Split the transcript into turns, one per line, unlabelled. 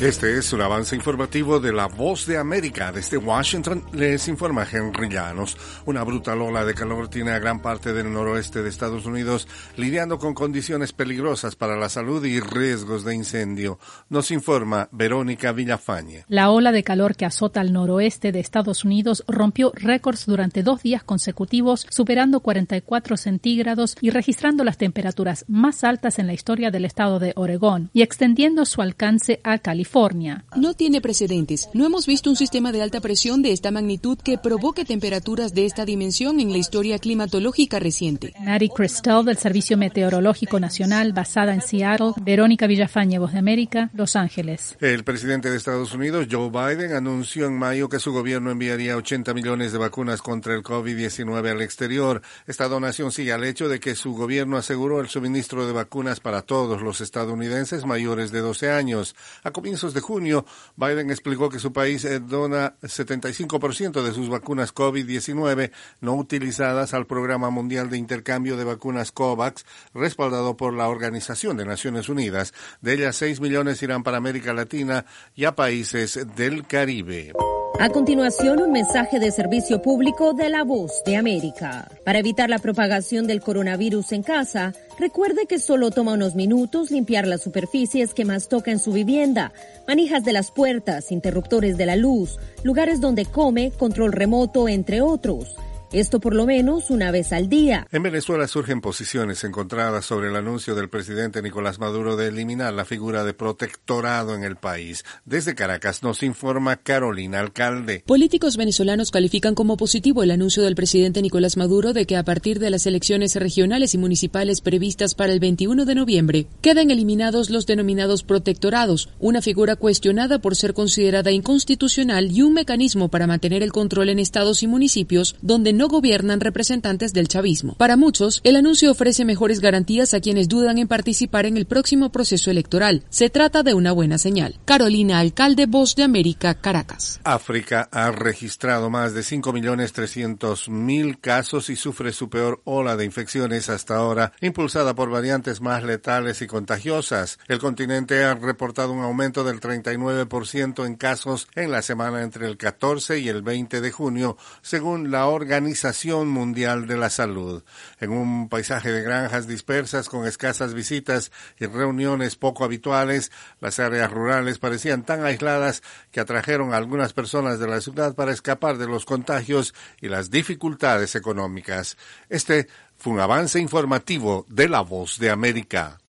Este es un avance informativo de La Voz de América. Desde Washington les informa Henry Llanos. Una brutal ola de calor tiene a gran parte del noroeste de Estados Unidos lidiando con condiciones peligrosas para la salud y riesgos de incendio. Nos informa Verónica Villafañe.
La ola de calor que azota al noroeste de Estados Unidos rompió récords durante 2 días consecutivos, superando 44 centígrados y registrando las temperaturas más altas en la historia del estado de Oregón y extendiendo su alcance a California.
No tiene precedentes. No hemos visto un sistema de alta presión de esta magnitud que provoque temperaturas de esta dimensión en la historia climatológica reciente.
Mary Cristel, del Servicio Meteorológico Nacional, basada en Seattle. Verónica Villafañe, Voz de América, Los Ángeles.
El presidente de Estados Unidos, Joe Biden, anunció en mayo que su gobierno enviaría 80 millones de vacunas contra el COVID-19 al exterior. Esta donación sigue al hecho de que su gobierno aseguró el suministro de vacunas para todos los estadounidenses mayores de 12 años. A comienzos de junio, Biden explicó que su país dona 75% de sus vacunas COVID-19 no utilizadas al Programa Mundial de Intercambio de Vacunas COVAX, respaldado por la Organización de Naciones Unidas. De ellas, 6 millones irán para América Latina y a países del Caribe.
A continuación, un mensaje de servicio público de La Voz de América. Para evitar la propagación del coronavirus en casa, recuerde que solo toma unos minutos limpiar las superficies que más toca en su vivienda, manijas de las puertas, interruptores de la luz, lugares donde come, control remoto, entre otros. Esto por lo menos una vez al día.
En Venezuela surgen posiciones encontradas sobre el anuncio del presidente Nicolás Maduro de eliminar la figura de protectorado en el país. Desde Caracas nos informa Carolina Alcalde.
Políticos venezolanos califican como positivo el anuncio del presidente Nicolás Maduro de que a partir de las elecciones regionales y municipales previstas para el 21 de noviembre, quedan eliminados los denominados protectorados, una figura cuestionada por ser considerada inconstitucional y un mecanismo para mantener el control en estados y municipios donde no gobiernan representantes del chavismo. Para muchos, el anuncio ofrece mejores garantías a quienes dudan en participar en el próximo proceso electoral. Se trata de una buena señal. Carolina Alcalde, Voz de América, Caracas.
África ha registrado más de 5.300.000 casos y sufre su peor ola de infecciones hasta ahora, impulsada por variantes más letales y contagiosas. El continente ha reportado un aumento del 39% en casos en la semana entre el 14 y el 20 de junio, según la Organización Mundial de la Salud. En un paisaje de granjas dispersas con escasas visitas y reuniones poco habituales, las áreas rurales parecían tan aisladas que atrajeron a algunas personas de la ciudad para escapar de los contagios y las dificultades económicas. Este fue un avance informativo de La Voz de América.